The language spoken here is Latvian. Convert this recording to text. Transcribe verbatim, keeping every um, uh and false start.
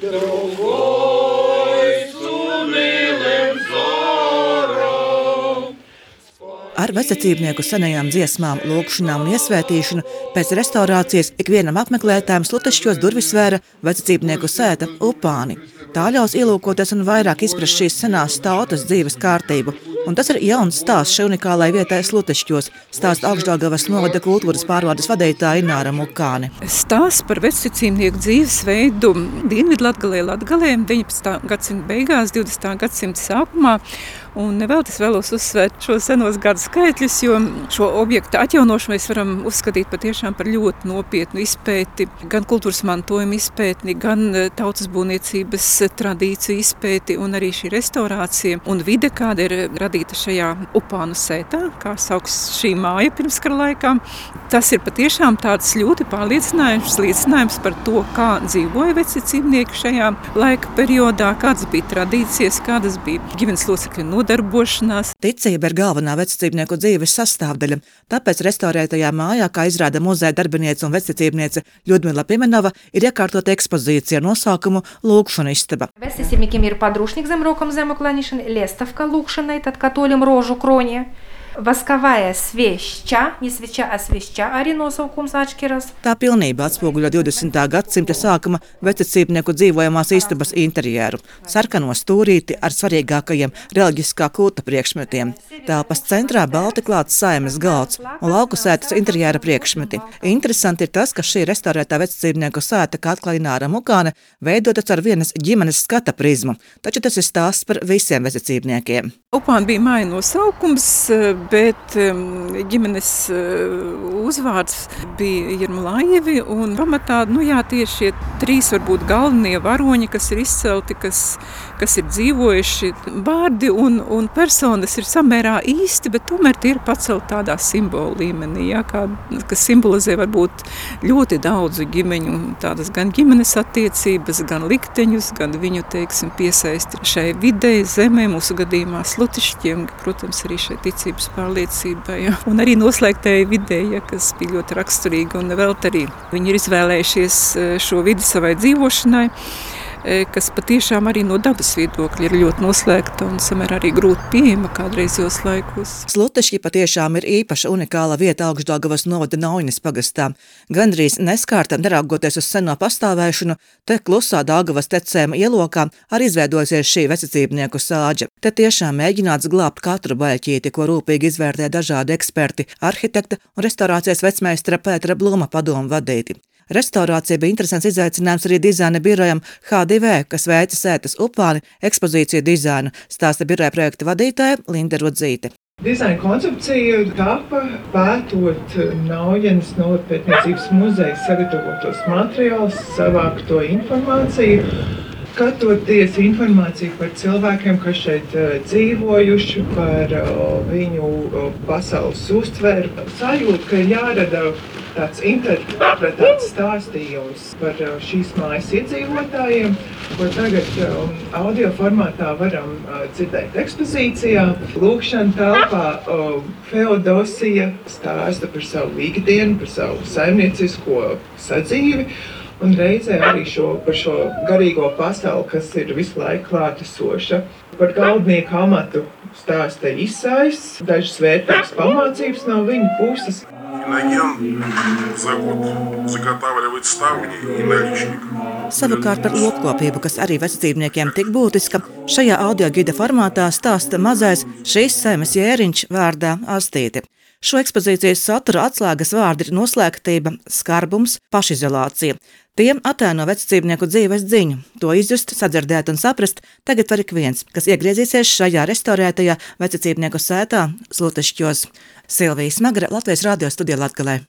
Ar vecacībnieku senajām dziesmām, lūgšanām un iesvētīšanu pēc restaurācijas ikvienam apmeklētājam Slutešķos durvis vēra vecacībnieku sēta Upāni. Tā ļaus ielūkoties un vairāk izprast šīs senās tautas dzīves kārtību. Un tas ir jauns stāsts šai unikālai vietai Slutešķos, stāsta Augšdaugavas novada kultūras pārvaldes vadītāja Ināra Mukāne. Stāsts par vecacībnieku dzīvesveidu Dienvidlatgalē, Latgalē, deviņpadsmitā gadsimta beigās, divdesmitā gadsimta sākumā. Un vēl es vēlos uzsvērt šo senos gadu skaitļus, jo šo objektu atjaunošanu mēs varam uzskatīt patiešām par ļoti nopietnu izpēti, gan kultūras mantojuma izpēti, gan tautas būvniecības tradīciju izpēti un arī šī restaurācija un vide, kāda ir radīta šajā Upānu sētā, kā sauks šī māja pirmskara laikā. Tas ir patiešām tāds ļoti pārliecinājums, liecinājums par to, kā dzīvoja vecacībnieki šajā laika periodā, kādas bija tradīcijas, kādas bija ģimenes locekļu nodarbošanās. Ticība ir galvenā vecacībnieku dzīves sastāvdaļa, tāpēc restaurētajā mājā, kā izrāda muzeja darbiniece un vecacībniece Ļudmila Pimenova, ir iekārtota ekspozīcija nosaukumu Lūgšanu istaba. Vecacībniekiem ir padrūšņik zem rokam zemu klaņišana, liestavka lūgšanai, tad katoļiem rožu kronie. Vaskovая свеча, не свеча, а свеча, arī nosaukums atšķiras. Tā pilnībā atspoguļo divdesmitā gadsimta sākuma vecacībnieku dzīvojamās istabas interjeru. Sarkano stūrīti ar svarīgākajiem reliģiskā kulta priekšmetiem. Telpas centrā balti klāts saimes galds un lauku sētas interjera priekšmeti. Interesanti ir tas, ka šī restaurētā vecacībnieku sēta, kā atklāja Ināra Mukāne, veidotas ar vienas ģimenes skata prizmu, taču tas ir stāsts par visiem vecacībniekiem. Upāni bija māja nosaukums, bet ģimenes uzvārds bija Jermolājevi un pamatā, nu jā, tieši šie trīs varbūt galvenie varoņi, kas ir izcelti, kas, kas ir dzīvojuši, vārdi un, un personas ir samērā īsti, bet tomēr tie ir pacelt tādā simbolu līmenī, jā, kā, kas simbolizē varbūt ļoti daudzu ģimeņu, tādas gan ģimenes attiecības, gan likteņus, gan viņu, teiksim, piesaisti šai videi, zemē, mūsu gadījumā Slutišķiem, protams, arī šai ticības pārliecībai, ja. Un arī noslēgtajai videi, ja, kas bija ļoti raksturīga un vēl arī. Viņi ir izvēlējušies šo vidi savai dzīvošanai, kas patiešām arī no dabas viedokļa ir ļoti noslēgta un samērā arī grūti pieejama kādreizos laikos. Slutešķi patiešām ir īpaša unikāla vieta Augšdaugavas novada Nauņas pagastā. Gandrīz neskārta, neraugoties uz seno pastāvēšanu, te klusā Daugavas tecējuma ielokā arī izveidojusies šī vecacībnieku sāģa. Te tiešām mēģināts glābt katru baļķīti, ko rūpīgi izvērtē dažādi eksperti, arhitekta un restaurācijas vecmeistara Pētera Bluma padomu vadīti. Restaurācija bija interesants izaicinājums arī dizaina birojam H D V, kas veica sētas Upāni ekspozīciju dizainu, stāsta biroja projekta vadītāja Linda Rudzīte. Dizaina koncepcija tapa pētot Naujenas novatpētniecības muzeja sagatavotos materiālus, savākto informāciju, skatoties informāciju par cilvēkiem, kas šeit dzīvojuši, par viņu pasaules uztveru, sajūtu, ka ir jārada tāds interpretēts stāstījums par šīs mājas iedzīvotājiem, ko tagad um, audio formātā varam uh, dzirdēt ekspozīcijā. Lūgšana telpā um, Feodosija stāsta par savu ikdienu, par savu saimniecisko sadzīvi, un reizē arī šo, par šo garīgo pasauli, kas ir visu laiku klātesoša. Par galdnieku amatu stāsta Isais, dažas vērtīgas pamācības no viņa puses. Иноген за год заготавливает ставни и наличник. Savukārt par lopkopību, kas arī vecacībniekiem tik būtiska, šajā audio gida formātā stāsta mazais šīs saimes jēriņš vārdā Astīti. Šo ekspozīcijas satura atslēgas vārdi ir noslēgtība, skarbums, pašizolācija. Tiem attēno vecacībnieku dzīves dziņu. To izjust, sadzirdēt un saprast tagad var ik viens, kas iegriezīsies šajā restaurētajā vecacībnieku sētā Slutešķos. Silvija Smagra, Latvijas radio studija Latgalē.